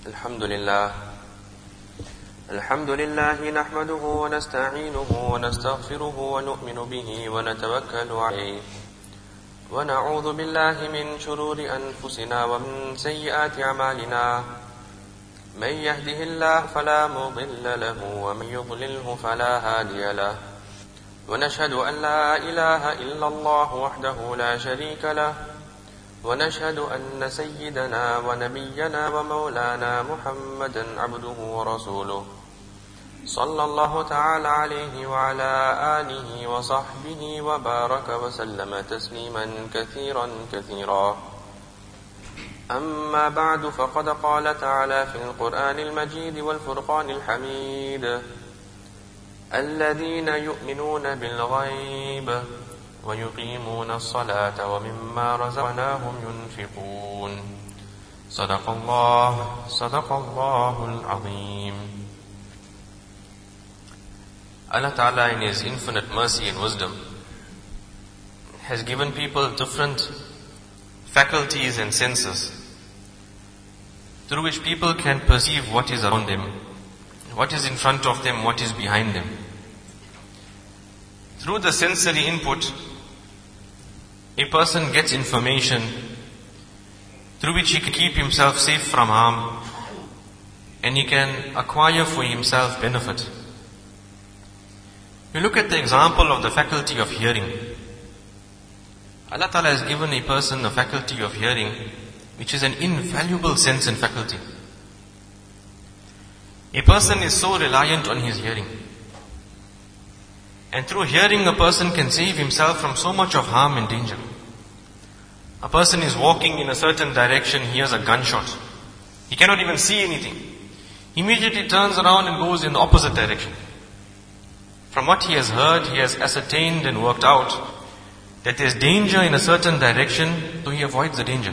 الحمد لله نحمده ونستعينه ونستغفره ونؤمن به ونتوكل عليه ونعوذ بالله من شرور أنفسنا ومن سيئات أعمالنا من يهده الله فلا مضل له ومن يضلله فلا هادي له ونشهد أن لا إله إلا الله وحده لا شريك له ونشهد أن سيدنا ونبينا ومولانا محمدا عبده ورسوله صلى الله تعالى عليه وعلى آله وصحبه وبارك وسلم تسليما كثيرا أما بعد فقد قال تعالى في القرآن المجيد والفرقان الحميد الذين يؤمنون بالغيب ويقيمون الصلاة ومما رزقناهم ينفقون صدق الله العظيم. Allah Ta'ala in His infinite mercy and wisdom has given people different faculties and senses through which people can perceive what is around them, what is in front of them, what is behind them. Through the sensory input, a person gets information through which he can keep himself safe from harm and he can acquire for himself benefit. You look at the example of the faculty of hearing. Allah Ta'ala has given a person a faculty of hearing which is an invaluable sense and faculty. A person is so reliant on his hearing. And through hearing a person can save himself from so much of harm and danger. A person is walking in a certain direction, he hears a gunshot. He cannot even see anything. He immediately turns around and goes in the opposite direction. From what he has heard, he has ascertained and worked out that there is danger in a certain direction, so he avoids the danger.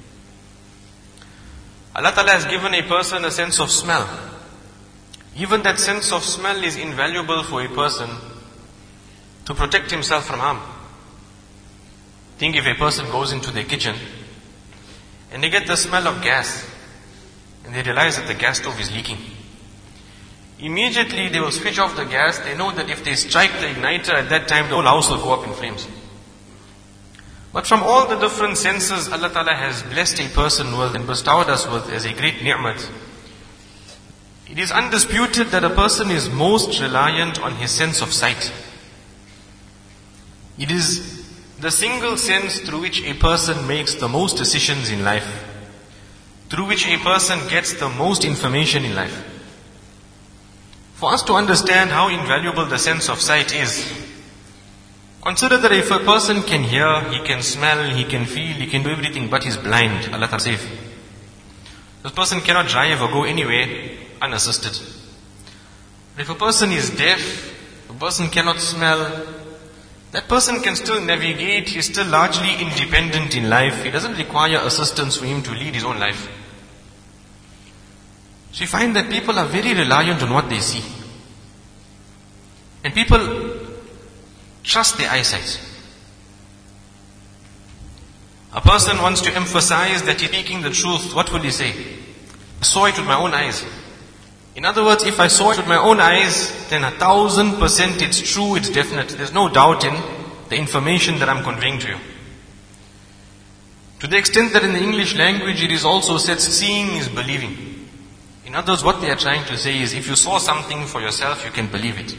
Allah Ta'ala has given a person a sense of smell. Even that sense of smell is invaluable for a person to protect himself from harm. Think if a person goes into their kitchen and they get the smell of gas and they realize that the gas stove is leaking. Immediately they will switch off the gas. They know that if they strike the igniter at that time, the whole house will go up in flames. But from all the different senses Allah Ta'ala has blessed a person with and bestowed us with as a great ni'mat, it is undisputed that a person is most reliant on his sense of sight. It is the single sense through which a person makes the most decisions in life, through which a person gets the most information in life. For us to understand how invaluable the sense of sight is, consider that if a person can hear, he can smell, he can feel, he can do everything, but he's blind, Allah Ta'ala save. This person cannot drive or go anywhere unassisted. If a person is deaf, a person cannot smell, that person can still navigate, he is still largely independent in life. He doesn't require assistance for him to lead his own life. So you find that people are very reliant on what they see. And people trust their eyesight. A person wants to emphasize that he's speaking the truth. What will he say? I saw it with my own eyes. In other words, if I saw it with my own eyes, then 1000% it's true, it's definite. There's no doubt in the information that I'm conveying to you. To the extent that in the English language it is also said, seeing is believing. In other words, what they are trying to say is, if you saw something for yourself, you can believe it.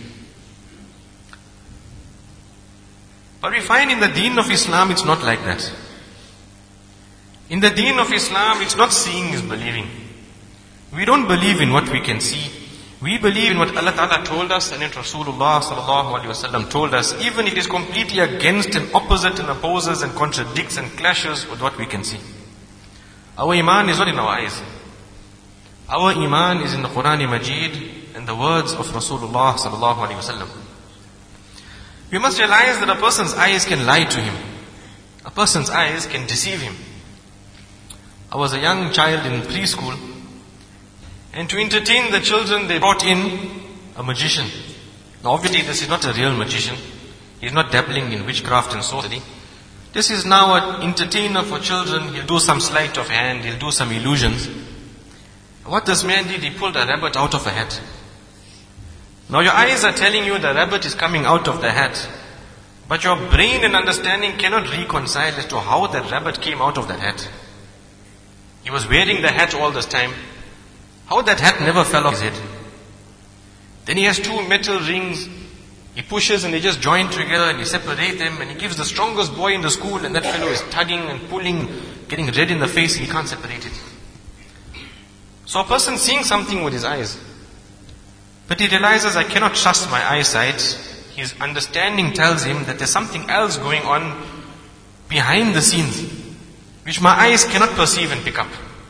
But we find in the deen of Islam, it's not like that. In the deen of Islam, it's not seeing is believing. We don't believe in what we can see. We believe in what Allah Ta'ala told us and in Rasulullah Sallallahu Alaihi Wasallam told us, even if it is completely against and opposite and opposes and contradicts and clashes with what we can see. Our iman is not in our eyes. Our iman is in the Quran Majid and the words of Rasulullah Sallallahu Alaihi Wasallam. We must realize that a person's eyes can lie to him. A person's eyes can deceive him. I was a young child in preschool, and to entertain the children, they brought in a magician. Now obviously this is not a real magician. He's not dabbling in witchcraft and sorcery. This is now an entertainer for children. He'll do some sleight of hand, he'll do some illusions. What this man did, he pulled a rabbit out of a hat. Now your eyes are telling you the rabbit is coming out of the hat. But your brain and understanding cannot reconcile as to how that rabbit came out of that hat. He was wearing the hat all this time. How that hat never fell off his head. Then he has two metal rings. He pushes and they just join together and he separates them and he gives the strongest boy in the school and that fellow is tugging and pulling, getting red in the face and he can't separate it. So a person seeing something with his eyes, but he realizes I cannot trust my eyesight. His understanding tells him that there's something else going on behind the scenes, which my eyes cannot perceive and pick up.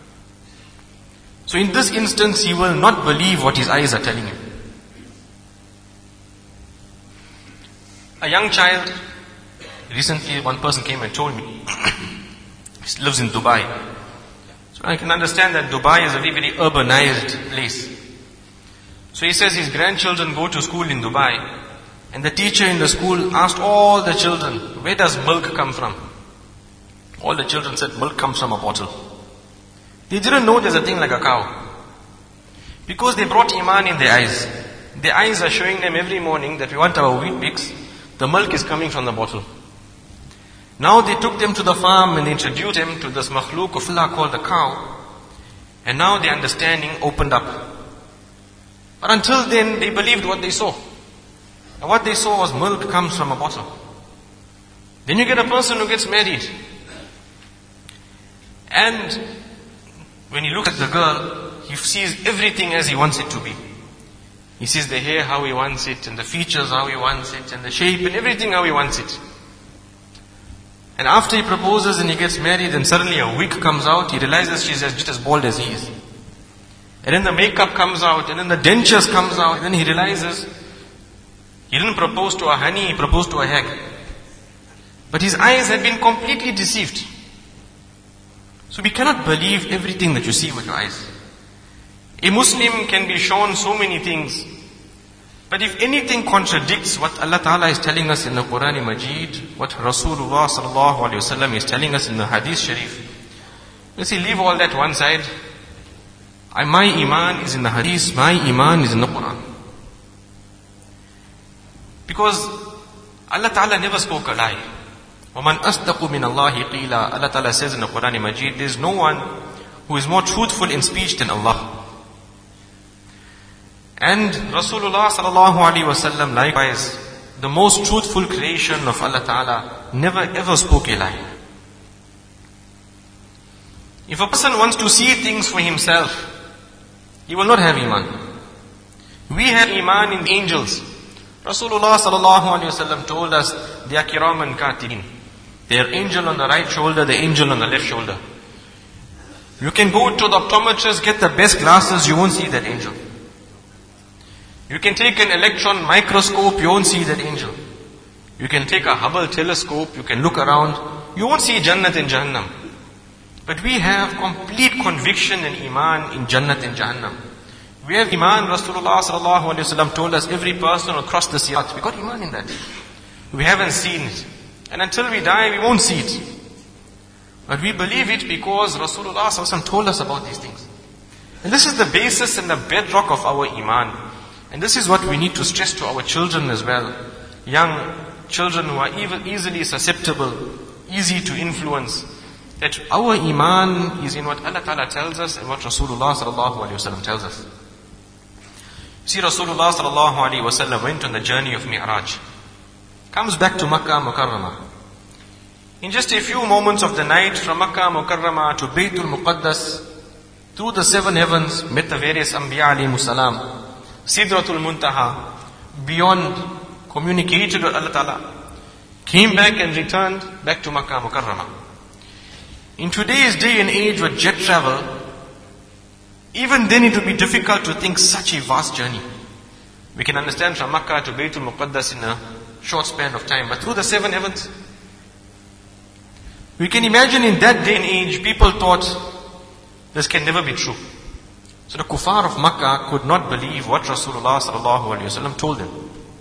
So in this instance, he will not believe what his eyes are telling him. A young child, recently one person came and told me, he lives in Dubai. So I can understand that Dubai is a very, very urbanized place. So he says his grandchildren go to school in Dubai, and the teacher in the school asked all the children, where does milk come from? All the children said, milk comes from a bottle. They didn't know there's a thing like a cow. Because they brought Iman in their eyes. Their eyes are showing them every morning that we want our wheat mix. The milk is coming from the bottle. Now they took them to the farm and introduced them to this makhluk of Allah called the cow. And now their understanding opened up. But until then, they believed what they saw. And what they saw was milk comes from a bottle. Then you get a person who gets married. And when he looks at the girl, he sees everything as he wants it to be. He sees the hair how he wants it, and the features how he wants it, and the shape and everything how he wants it. And after he proposes and he gets married, and suddenly a wig comes out, he realizes she's just as bald as he is. And then the makeup comes out, and then the dentures comes out, and then he realizes he didn't propose to a honey, he proposed to a hag. But his eyes had been completely deceived. So we cannot believe everything that you see with your eyes. A Muslim can be shown so many things. But if anything contradicts what Allah Ta'ala is telling us in the Quran Majid, what Rasulullah Sallallahu Alaihi Wasallam is telling us in the Hadith Sharif, you see, leave all that one side. My Iman is in the Hadith, my Iman is in the Quran. Because Allah Ta'ala never spoke a lie. وَمَنْ أَصْدَقُ مِنَ اللَّهِ قِيلًا. Allah Ta'ala says in the Quran Majid, there is no one who is more truthful in speech than Allah. And Rasulullah Sallallahu Alaihi Wasallam likewise, the most truthful creation of Allah Ta'ala, never ever spoke a lie. If a person wants to see things for himself, he will not have Iman. We have Iman in the angels. Rasulullah Sallallahu Alaihi Wasallam told us, they are kiraman katibin. They are angel on the right shoulder, the angel on the left shoulder. You can go to the optometrist, get the best glasses, you won't see that angel. You can take an electron microscope, you won't see that angel. You can take a Hubble telescope, you can look around, you won't see Jannat and Jahannam. But we have complete conviction and Iman in Jannat and Jahannam. We have Iman, Rasulullah Sallallahu Alaihi Wasallam told us every person will cross the sirat. We got Iman in that. We haven't seen it. And until we die, we won't see it. But we believe it because Rasulullah Sallallahu Alaihi Wasallam told us about these things. And this is the basis and the bedrock of our Iman. And this is what we need to stress to our children as well. Young children who are easily susceptible, easy to influence. That our Iman is in what Allah Ta'ala tells us and what Rasulullah Sallallahu Alaihi Wasallam tells us. See, Rasulullah Sallallahu Alaihi Wasallam went on the journey of Mi'raj. Comes back to Makkah Mukarramah. In just a few moments of the night from Makkah Mukarramah to Baytul Muqaddas, through the seven heavens, met the various Anbiya alayhimus salam. Sidratul Muntaha, beyond, communicated with Allah Ta'ala, came back and returned back to Makkah Mukarramah. In today's day and age with jet travel, even then it would be difficult to think such a vast journey. We can understand from Makkah to Baytul Muqaddas in a short span of time, but through the seven heavens, we can imagine in that day and age, people thought this can never be true. So the kuffar of Makkah could not believe what Rasulullah Sallallahu Alaihi Wasallam told them.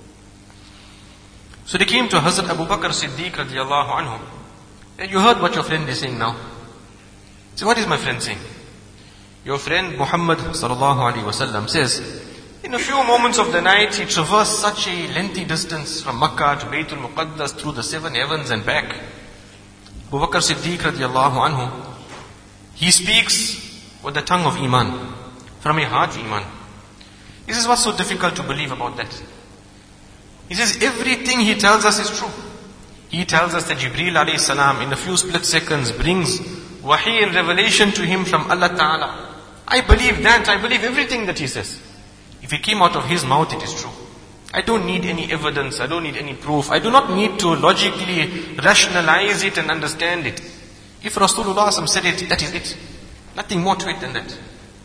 So they came to Hazrat Abu Bakr Siddiq radiallahu anhu. And you heard what your friend is saying now. So what is my friend saying? Your friend Muhammad sallallahu alaihi wasallam says, in a few moments of the night, he traversed such a lengthy distance from Makkah to Baytul Muqaddas through the 7 heavens and back. Abu Bakr Siddiq radiallahu anhu, he speaks with the tongue of Iman, from a heart of Iman. This is what's so difficult to believe about that. He says everything he tells us is true. He tells us that Jibreel alayhi salam in a few split seconds brings wahi and revelation to him from Allah Ta'ala. I believe that, I believe everything that he says. If it came out of his mouth, it is true. I don't need any evidence, I don't need any proof. I do not need to logically rationalize it and understand it. If Rasulullah said it, that is it. Nothing more to it than that.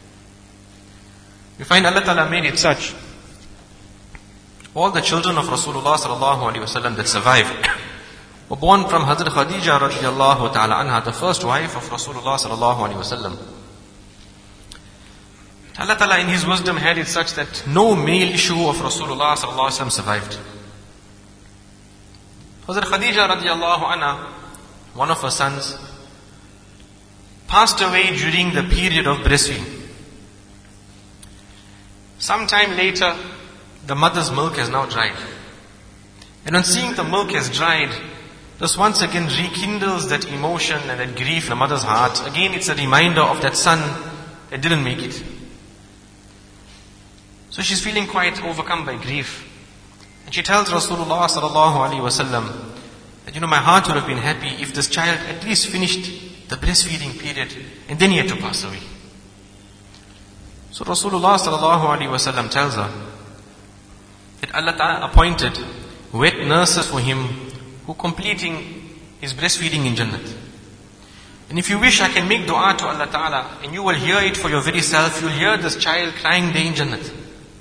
We find Allah Ta'ala made it such. All the children of Rasulullah sallallahu alaihi wasallam that survived were born from Hazrat Khadija radiallahu ta'ala anha, the first wife of Rasulullah sallallahu alaihi wasallam. Allah Ta'ala in His wisdom had it such that no male issue of Rasulullah sallallahu alaihi wasallam survived. Hazrat Khadija radiallahu anha, one of her sons, passed away during the period of breastfeeding. Sometime later, the mother's milk has now dried. And on seeing the milk has dried, this once again rekindles that emotion and that grief in the mother's heart. Again, it's a reminder of that son that didn't make it. So she's feeling quite overcome by grief. And she tells Rasulullah sallallahu alaihi wasallam that, my heart would have been happy if this child at least finished the breastfeeding period and then he had to pass away. So Rasulullah sallallahu alaihi wasallam tells her that Allah Ta'ala appointed wet nurses for him who completing his breastfeeding in Jannat. And if you wish, I can make dua to Allah Ta'ala and you will hear it for your very self. You'll hear this child crying there in Jannat.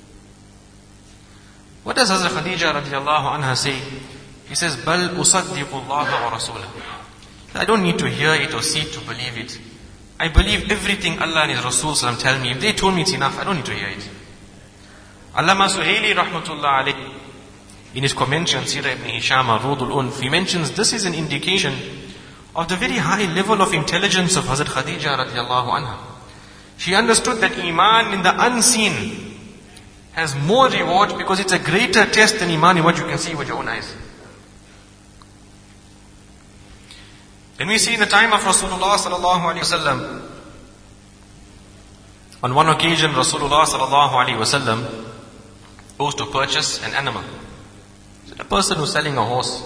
What does Hazrat Khadija radiallahu anha say? He says, Bal usaddiqu Allah wa rasulah. I don't need to hear it or see it to believe it. I believe everything Allah and His Rasul tell me. If they told me it's enough, I don't need to hear it. Allama Suhaili rahmatullah alayhi, in his commentary on Sirah ibn Hisham Rudul Unf, he mentions this is an indication of the very high level of intelligence of Hazrat Khadija radiallahu anha. She understood that Iman in the unseen has more reward because it's a greater test than Iman in what you can see with your own eyes. Then we see in the time of Rasulullah sallallahu alaihi wasallam, on one occasion Rasulullah sallallahu alaihi wasallam goes to purchase an animal. So the person who's selling a horse.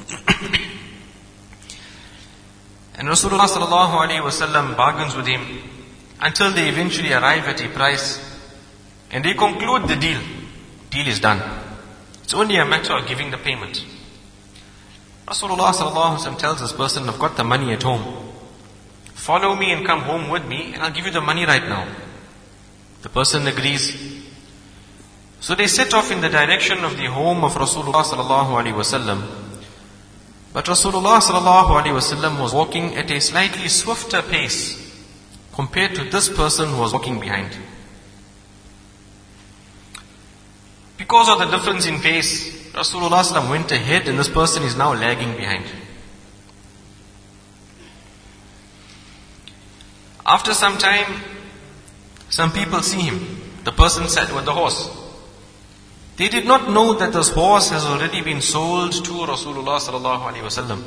And Rasulullah sallallahu alaihi wasallam bargains with him until they eventually arrive at a price and they conclude the deal. Deal is done. It's only a matter of giving the payment. Rasulullah sallallahu alaihi wasallam tells this person, I've got the money at home. Follow me and come home with me and I'll give you the money right now. The person agrees. So they set off in the direction of the home of Rasulullah sallallahu alaihi wasallam. But Rasulullah sallallahu alaihi wasallam was walking at a slightly swifter pace compared to this person who was walking behind. Because of the difference in pace, Rasulullah sallallahu went ahead and this person is now lagging behind. After some time, some people see him. The person sat with the horse. They did not know that this horse has already been sold to Rasulullah sallallahu alaihi wasallam.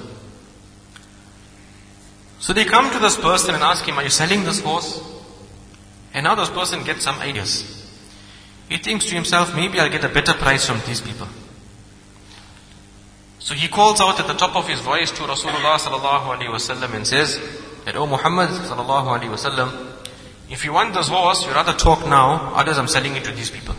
So they come to this person and ask him, are you selling this horse? And now this person gets some ideas. He thinks to himself, maybe I'll get a better price from these people. So he calls out at the top of his voice to Rasulullah sallallahu alaihi wasallam and says that, O Muhammad sallallahu alaihi wasallam, if you want this horse, you rather talk now, otherwise I'm selling it to these people.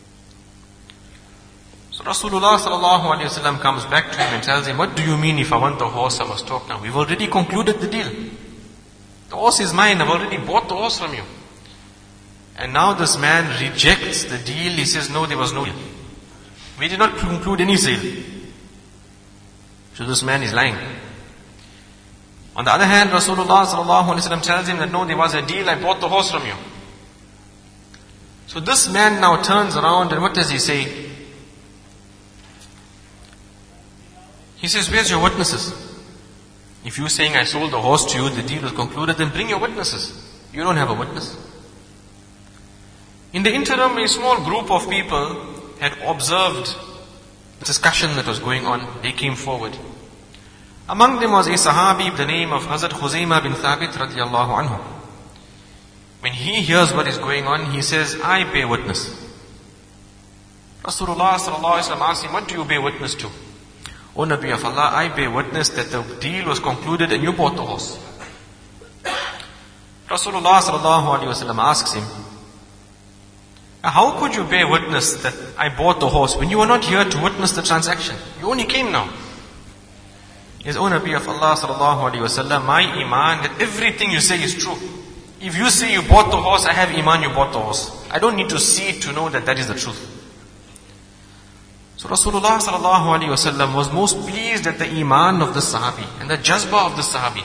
So Rasulullah sallallahu alaihi wasallam comes back to him and tells him, what do you mean if I want the horse, I must talk now? We've already concluded the deal. The horse is mine, I've already bought the horse from you. And now this man rejects the deal. He says, no, there was no deal. We did not conclude any sale. So this man is lying. On the other hand, Rasulullah sallallahu alaihi wasallam tells him that no, there was a deal, I bought the horse from you. So this man now turns around and what does he say? He says, where's your witnesses? If you're saying I sold the horse to you, the deal was concluded, then bring your witnesses. You don't have a witness. In the interim, a small group of people had observed the discussion that was going on. They came forward. Among them was a Sahabi by the name of Hazrat Khuzaymah bin Thabit radiallahu anhu. When he hears what is going on, he says, I bear witness. Rasulullah sallallahu alaihi wasallam asked him, what do you bear witness to? O Nabi of Allah, I bear witness that the deal was concluded and you bought the horse. Rasulullah sallallahu alaihi wasallam asks him, how could you bear witness that I bought the horse when you were not here to witness the transaction? You only came now. He says, O Nabi of Allah sallallahu alaihi wasallam, my iman that everything you say is true. If you say you bought the horse, I have iman you bought the horse. I don't need to see it to know that that is the truth. So Rasulullah sallallahu alaihi wasallam was most pleased at the iman of the Sahabi and the jazba of the Sahabi.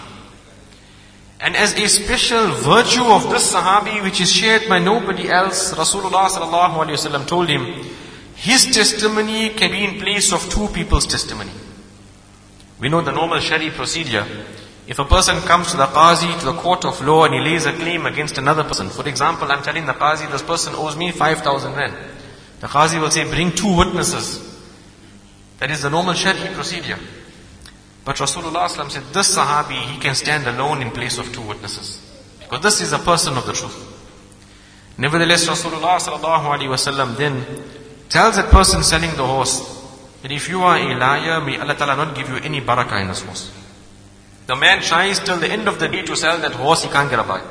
And as a special virtue of this Sahabi, which is shared by nobody else, Rasulullah sallallahu alaihi wasallam told him, his testimony can be in place of two people's testimony. We know the normal Shari procedure. If a person comes to the Qazi, to the court of law, and he lays a claim against another person. For example, I'm telling the Qazi, this person owes me 5,000 rand. The Qazi will say, bring two witnesses. That is the normal Shari procedure. But Rasulullah ﷺ said, this Sahabi, he can stand alone in place of two witnesses. Because this is a person of the truth. Nevertheless, Rasulullah ﷺ then tells that person selling the horse, that if you are a liar, may Allah Ta'ala not give you any barakah in this horse. The man tries till the end of the day to sell that horse, he can't get a buy.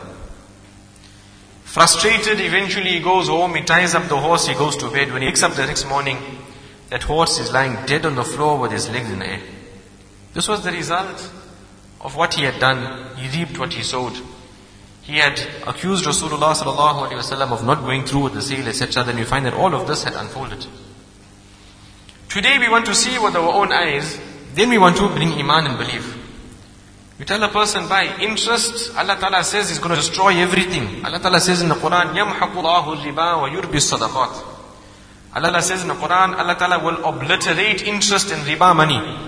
Frustrated, eventually he goes home, he ties up the horse, he goes to bed. When he wakes up the next morning, that horse is lying dead on the floor with his legs in the air. This was the result of what he had done. He reaped what he sowed. He had accused Rasulullah sallallahu alaihi wasallam of not going through with the sale, etc. Then we find that all of this had unfolded. Today we want to see with our own eyes, then we want to bring iman and belief. You tell a person, by interest, Allah Ta'ala says He's going to destroy everything. Allah Ta'ala says in the Quran, يَمْحَقُ اللَّهُ الرِّبَا وَيُرْبِي الصَّدَقَاتِ. Allah says in the Quran, Allah Ta'ala will obliterate interest and riba money.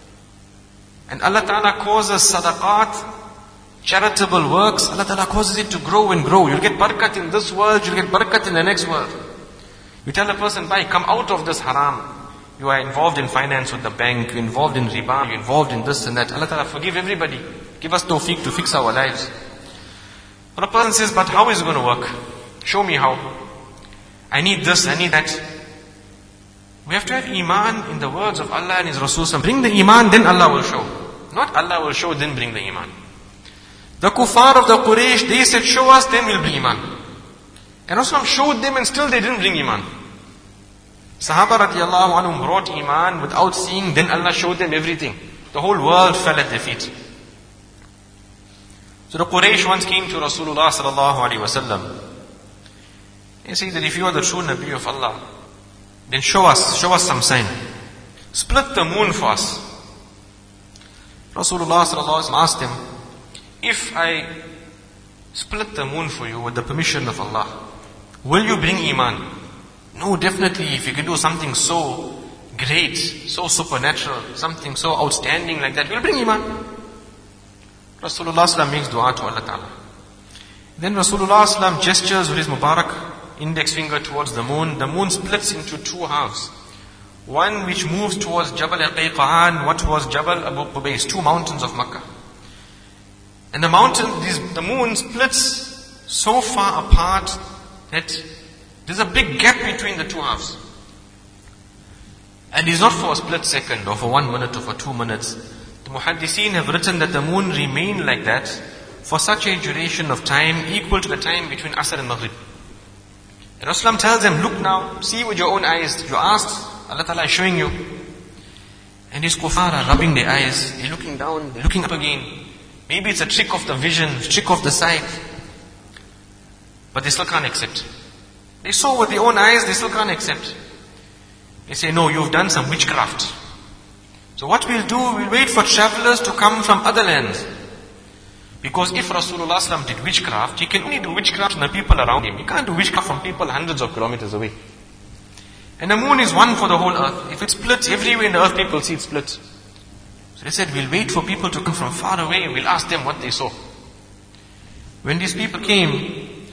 And Allah Ta'ala causes sadaqat, charitable works, Allah Ta'ala causes it to grow and grow. You'll get barakat in this world, you'll get barakat in the next world. You tell a person, bhai, come out of this haram. You are involved in finance with the bank, you're involved in riba, you're involved in this and that. Allah Ta'ala forgive everybody. Give us tawfiq to fix our lives. But a person says, but how is it going to work? Show me how. I need this, I need that. We have to have iman in the words of Allah and His Rasul. Bring the iman, then Allah will show. Not Allah will show, then bring the iman. The kuffar of the Quraysh, they said, show us, then we'll bring iman. And Rasul showed them and still they didn't bring iman. Sahaba radiallahu anhum brought iman without seeing, then Allah showed them everything. The whole world fell at their feet. So the Quraysh once came to Rasulullah sallallahu alaihi wasallam. They say that if you are the true Nabi of Allah, then show us some sign. Split the moon for us. Rasulullah sallallahu alaihi wasallam asked him, if I split the moon for you with the permission of Allah, will you bring iman? No, definitely. If you can do something so great, so supernatural, something so outstanding like that, we'll bring iman. Rasulullah sallallahu makes dua to Allah Ta'ala. Then Rasulullah sallallahu gestures with his Mubarak index finger towards the moon. The moon splits into two halves. One which moves towards Jabal Aqiqan, what was Jabal Abu Qubais, two mountains of Makkah. And the moon splits so far apart that there's a big gap between the two halves. And it's not for a split second or for 1 minute or for 2 minutes. The Muhaddiseen have written that the moon remained like that for such a duration of time equal to the time between Asr and Maghrib. And Rasulullah tells them, look now, see with your own eyes. You asked, Allah Ta'ala is showing you. And these kuffar are rubbing their eyes. They're looking down, they're looking up again. Maybe it's a trick of the vision, trick of the sight. But they still can't accept. They saw with their own eyes, they still can't accept. They say, no, you've done some witchcraft. So what we'll do, we'll wait for travelers to come from other lands. Because if Rasulullah ﷺ did witchcraft, he can only do witchcraft from the people around him. He can't do witchcraft from people hundreds of kilometers away. And the moon is one for the whole earth. If it splits everywhere in the earth, people see it split. So they said, we'll wait for people to come from far away and we'll ask them what they saw. When these people came,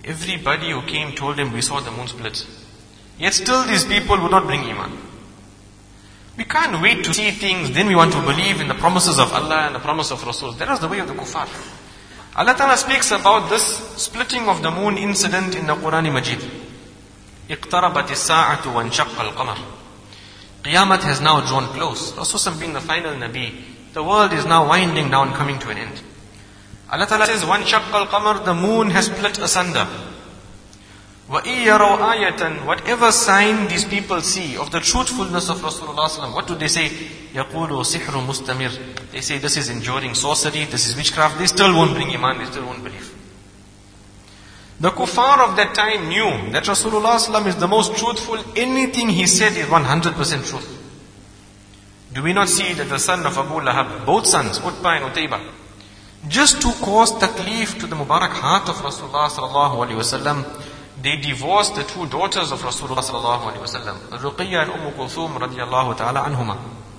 Everybody who came told him, we saw the moon split. Yet still these people would not bring Iman. We can't wait to see things, then we want to believe in the promises of Allah and the promise of Rasul. That was the way of the kuffar. Allah Ta'ala speaks about this splitting of the moon incident in the Quran Majid. اقتربت الساعة وانشق القمر. Qiyamah has now drawn close. Rasul being the final Nabi, the world is now winding down, coming to an end. Allah Ta'ala says, وانشق القمر, the moon has split asunder. وَإِن يَرَوْا آيَةً, whatever sign these people see of the truthfulness of Rasulullah, what do they say? يَقُولُوا سِحْرٌ مُسْتَمِرٌ. They say this is enduring sorcery, this is witchcraft. They still won't bring Iman, they still won't believe. The kuffar of that time knew that Rasulullah is the most truthful. Anything he said is 100% truth. Do we not see that the son of Abu Lahab, both sons, Utbah and Utaybah, just to cause taklif to the Mubarak heart of Rasulullah sallallahu alaihi wasallam, they divorced the two daughters of Rasulullah sallallahu alaihi wasallam, Ruqayya and Kulthum radiyallahu ta'ala anhuma.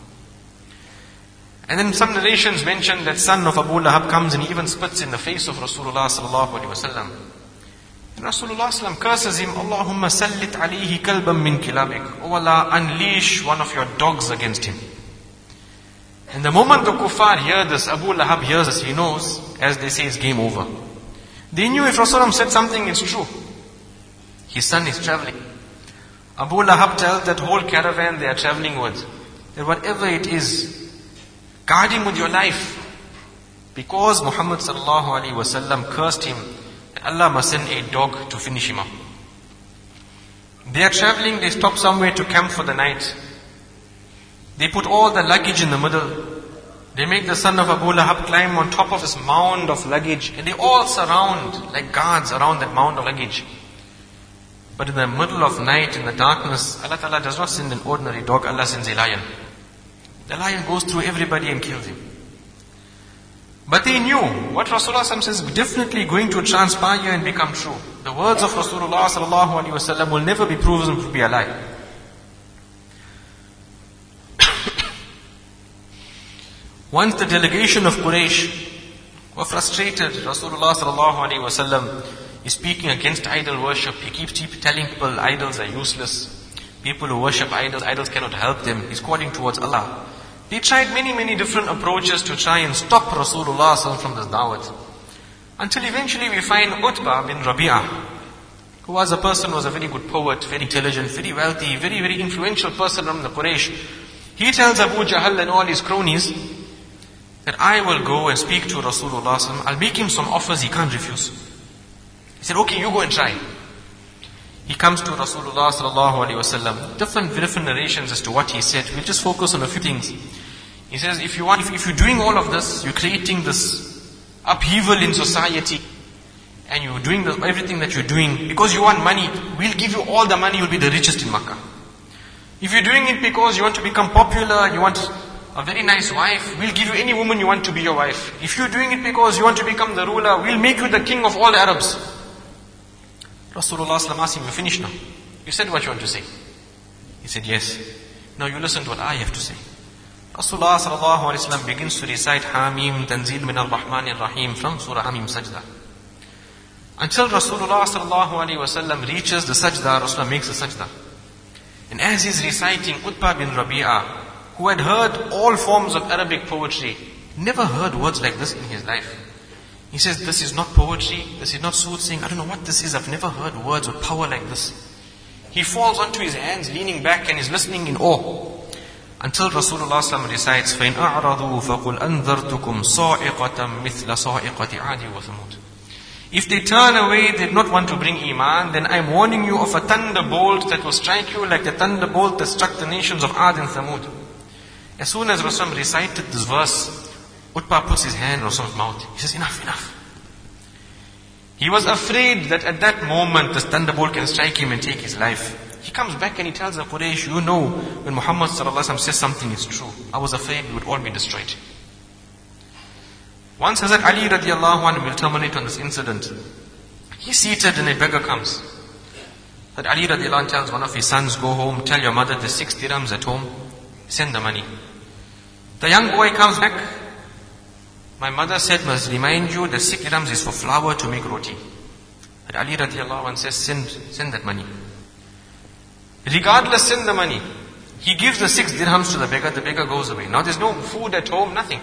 And then some narrations mention that son of Abu Lahab comes and even spits in the face of Rasulullah sallallahu alaihi wasallam. And Rasulullah sallam curses him, Allahumma sallit alayhi kalban min kilabik. Oh Allah, unleash one of your dogs against him. And the moment the kuffar hear this, Abu Lahab hears this, he knows, as they say, it's game over. They knew if Rasulullah said something, it's true. His son is traveling. Abu Lahab tells that whole caravan they are traveling with, that whatever it is, guard him with your life. Because Muhammad sallallahu alaihi wasallam cursed him, that Allah must send a dog to finish him up. They are traveling, they stop somewhere to camp for the night. They put all the luggage in the middle. They make the son of Abu Lahab climb on top of this mound of luggage, and they all surround, like guards around that mound of luggage. But in the middle of night, in the darkness, Allah Ta'ala does not send an ordinary dog, Allah sends a lion. The lion goes through everybody and kills him. But they knew what Rasulullah says is definitely going to transpire and become true. The words of Rasulullah sallallahu alaihi wasallam will never be proven to be a lie. Once the delegation of Quraysh were frustrated, Rasulullah sallallahu alaihi wasallam is speaking against idol worship. He keeps telling people idols are useless. People who worship idols cannot help them. He's calling towards Allah. They tried many different approaches to try and stop Rasulullah from this da'wat. Until eventually we find Utbah bin Rabi'ah, who was a person who was a very good poet, very intelligent, very wealthy, very influential person from the Quraysh. He tells Abu Jahl and all his cronies that I will go and speak to Rasulullah. I'll make him some offers he can't refuse. He said, okay, you go and try. He comes to Rasulullah sallallahu alaihi wasallam. Different narrations as to what he said. We'll just focus on a few things. He says, if you're doing all of this, you're creating this upheaval in society, and you're doing everything that you're doing because you want money, we'll give you all the money, you'll be the richest in Makkah. If you're doing it because you want to become popular, you want a very nice wife, we'll give you any woman you want to be your wife. If you're doing it because you want to become the ruler, we'll make you the king of all the Arabs. Rasulullah asked him, you finished now? You said what you want to say. He said, yes. Now you listen to what I have to say. Rasulullah sallallahu alaihi wasallam begins to recite Hamim Tanzil min al-Rahman al-Rahim from Surah Hamim Sajda. Until Rasulullah sallallahu alaihi wasallam reaches the Sajda, Rasulullah makes the Sajda. And as he's reciting, Utbah bin Rabi'ah, who had heard all forms of Arabic poetry, never heard words like this in his life. He says, this is not poetry, this is not soothsaying, I don't know what this is, I've never heard words with power like this. He falls onto his hands, leaning back, and is listening in awe. Until Rasulullah ﷺ recites, فَإِنْ أَعْرَضُوا فَقُلْ أَنذَرْتُكُمْ صَاعِقَةً مِثْلَ صَاعِقَةِ عَادٍ وَثَمُودٍ. If they turn away, they did not want to bring Iman, then I'm warning you of a thunderbolt that will strike you like the thunderbolt that struck the nations of Ad and Thamud. As soon as Rasulullah recited this verse, Utbah puts his hand on Rasulullah's mouth. He says, enough. He was afraid that at that moment this thunderbolt can strike him and take his life. He comes back and he tells the Quraysh, you know, when Muhammad sallallahu alaihi wasallam says something is true. I was afraid we would all be destroyed. Once Hazrat Ali radiallahu anhu will terminate on this incident. He's seated and a beggar comes. That Ali radiallahu anhu tells one of his sons, go home, tell your mother there's 6 dirhams at home, send the money. The young boy comes back. My mother said, must remind you that 6 dirhams is for flour to make roti. And Ali radiallahu anh says, send that money. Regardless, send the money. He gives the 6 dirhams to the beggar goes away. Now there's no food at home, nothing.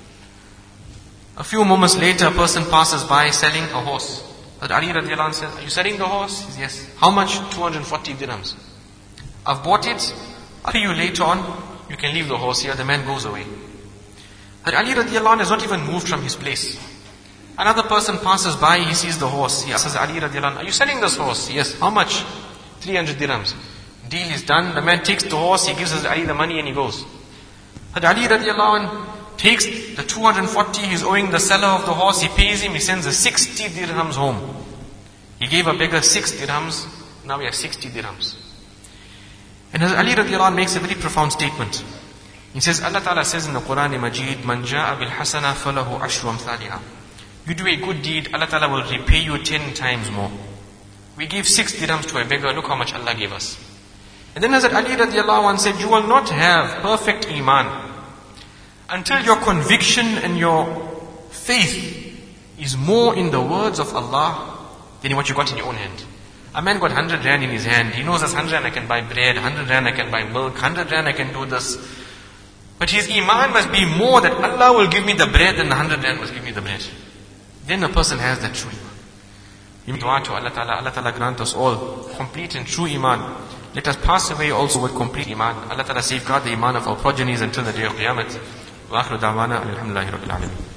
A few moments later, a person passes by selling a horse. Ali radiallahu anh says, are you selling the horse? He says, yes. How much? 240 dirhams. I've bought it. I'll pay you later on. You can leave the horse here. The man goes away. Ali radiallahu anh has not even moved from his place. Another person passes by, he sees the horse. He asks Ali radiallahu anh, are you selling this horse? Yes. How much? 300 dirhams. Deal is done. The man takes the horse, he gives Ali the money and he goes. Ali radiallahu anh takes the 240 he's owing the seller of the horse, he pays him, he sends the 60 dirhams home. He gave a beggar 6 dirhams, now we have 60 dirhams. And Ali radiallahu anh makes a very profound statement. He says, Allah Ta'ala says in the Quran Majid, Man ja'a bil hasana falahu ashru amthaliha. You do a good deed, Allah Ta'ala will repay you 10 times more. We gave 6 dirhams to a beggar, look how much Allah gave us. And then Hazrat Ali radiallahu anh said, you will not have perfect iman until your conviction and your faith is more in the words of Allah than in what you got in your own hand. A man got 100 rand in his hand. He knows that's 100 rand I can buy bread, 100 rand I can buy milk, 100 rand I can do this. But his iman must be more that Allah will give me the bread than the 100 rand must give me the bread. Then a person has that true iman. You dua to Allah Ta'ala grant us all complete and true iman. Let us pass away also with complete iman. Allah Ta'ala safeguard the iman of our progenies until the day of Qiyamah. Wa akhiru da'wana alhamdulillahi rabbil alamin.